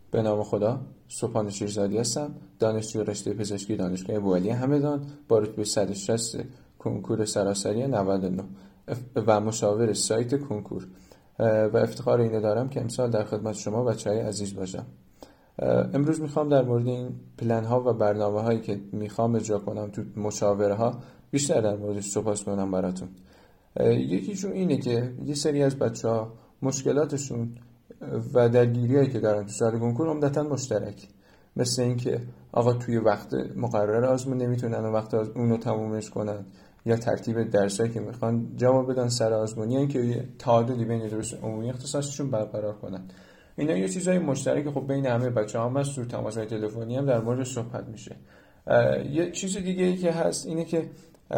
به نام خدا. سبحان شیرزادی هستم، دانشجوی رشته پزشکی دانشگاه ابوعلی همدان با رتبه 160 کنکور سراسری 99 و مشاور سایت کنکور و افتخار اینو دارم که امسال در خدمت شما بچه‌های عزیز باشم. امروز میخوام در مورد این پلن ها و برنامه هایی که میخوام اجرا کنم تو مشاوره ها بیشتر در موردش صحبت کنم براتون. یکیشون اینه که یه سری از بچه‌ها مشکلاتشون و درگیریایی که دارن تو سال کنکور عمدتاً مشترک، مثل این که آقا توی وقت مقرر آزمون نمیتونن و وقت اونو تمومش کنن، یا ترتیب درسایی که میخوان جواب بدن سر آزمون، یا اینکه یه تعادلی بین دروس عمومی اختصاصشون برقرار کنن. اینا یه چیزای مشترک خب بین همه بچه‌ها هم هست. تو تماس‌های تلفنی هم در موردش صحبت میشه. یه چیز دیگه ای که هست اینه که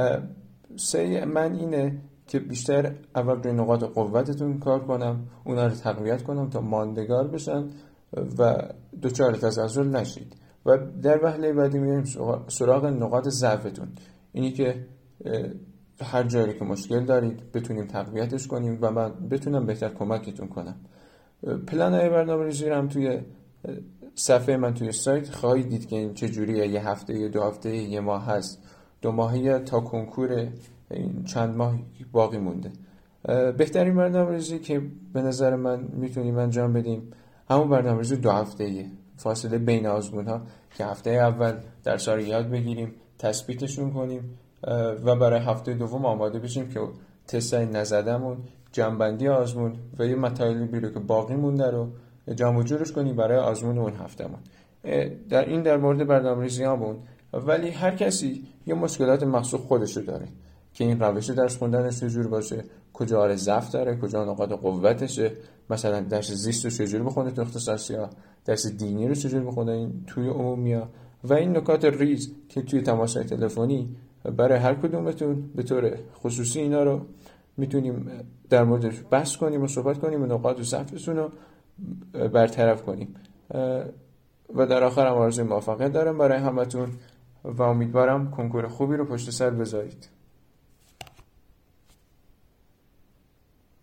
سعی من اینه که بیشتر اول روی نقاط قوتتون کار کنم، اونا رو تقویت کنم تا ماندگار بشن و دچار تزلزل نشید، و در وهله بعدی میریم سراغ نقاط ضعفتون. اینی که هر جایی که مشکل دارید بتونیم تقویتش کنیم و من بتونم بهتر کمکتون کنم. پلن های برنامه‌ریزی رو هم توی صفحه من توی سایت خواهید دید که این چجوریه. یه هفته، یه 2 هفته، یه ماه هست، 2 ماهه تا کنکور، این چند ماه باقی مونده. بهترین برنامه‌ریزی که به نظر من میتونیم انجام بدیم همون برنامه‌ریزی 2 هفته‌ایه، فاصله بین آزمون‌ها، که هفته اول درس‌ها رو یاد بگیریم، تثبیتشون کنیم و برای هفته دوم آماده بشیم که تستای نزدمون، جمع‌بندی آزمون و یه مطالبی رو که باقی مونده رو جمع و جورش کنیم برای آزمون اون هفتهمون. در مورد برنامه‌ریزیامون، ولی هر کسی یه مشکلات مخصوص خودشو داره که این روش درس خوندنش چجور باشه، کجا آره ضعف داره، کجا نقاط قوتشه. مثلا درس زیست رو چجوری بخونه تو اختصاصی ها، درس دینی رو چجوری بخونه این توی عمومی ها، و این نکات ریز که توی تماس‌های تلفنی برای هر کدومتون به طور خصوصی اینا رو میتونیم در موردش بحث کنیم و صحبت کنیم و نقاط ضعفتون رو برطرف کنیم. و در آخر هم آرزوی موفقیت دارم برای همتون و امیدوارم کنکور خوبی رو پشت سر بذارید.